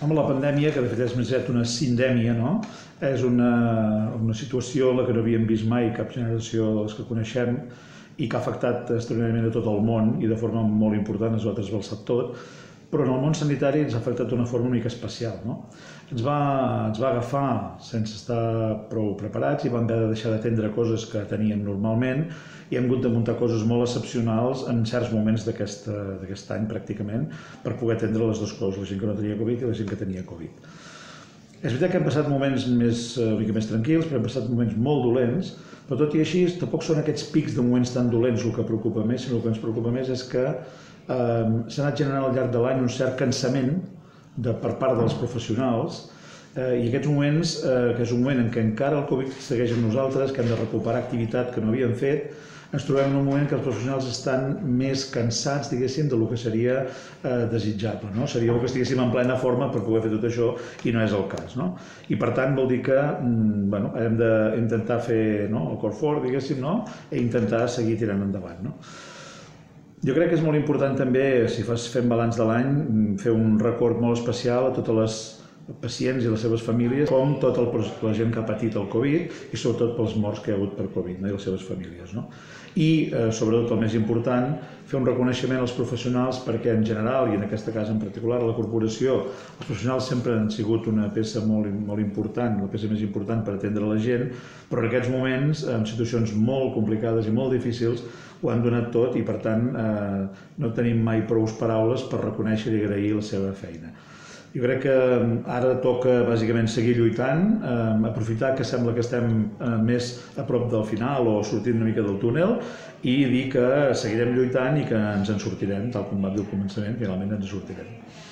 Amb la pandèmia, que de fet és més aviat una sindèmia, no? És una situació en la que no havíem vist mai cap generació de les que coneixem i que ha afectat extraordinàriament a tot el món i de forma molt important, es va trasbalsar tot, però en el món sanitari ens ha afectat d'una forma una mica especial. No? Ens va agafar sense estar prou preparats i vam haver de deixar d'atendre coses que teníem normalment i hem hagut de muntar coses molt excepcionals en certs moments d'aquest any, pràcticament, per poder atendre les dues coses, la gent que no tenia Covid i la gent que tenia Covid. És veritat que hem passat moments una mica més tranquils, però hem passat moments molt dolents, però tot i així, tampoc són aquests pics de moments tan dolents el que preocupa més, sinó el que ens preocupa més és que s'ha anat generant al llarg de l'any un cert cansament per part dels professionals i aquests moments, que és un moment en què encara el Covid segueix amb nosaltres, que hem de recuperar activitat que no havíem fet, ens trobem en un moment que els professionals estan més cansats, diguéssim, del que seria desitjable. No? Seria que estiguéssim en plena forma per poder fer tot això i no és el cas. No? I per tant vol dir que hem d'intentar fer el cor fort, diguéssim, i intentar seguir tirant endavant. No? Jo crec que és molt important també, si fem balanç de l'any, fer un record molt especial a totes les pacients i les seves famílies, com tota la gent que ha patit el Covid i sobretot pels morts que hi ha hagut per Covid i les seves famílies. I, sobretot, el més important, fer un reconeixement als professionals perquè, en general, i en aquest cas en particular, a la corporació, els professionals sempre han sigut una peça molt important, la peça més important per atendre la gent, però en aquests moments, en situacions molt complicades i molt difícils, ho han donat tot i, per tant, no tenim mai prou paraules per reconèixer i agrair la seva feina. Jo crec que ara toca bàsicament seguir lluitant, aprofitar que sembla que estem més a prop del final o sortint una mica del túnel i dir que seguirem lluitant i que ens en sortirem, tal com va dir al començament, finalment ens en sortirem.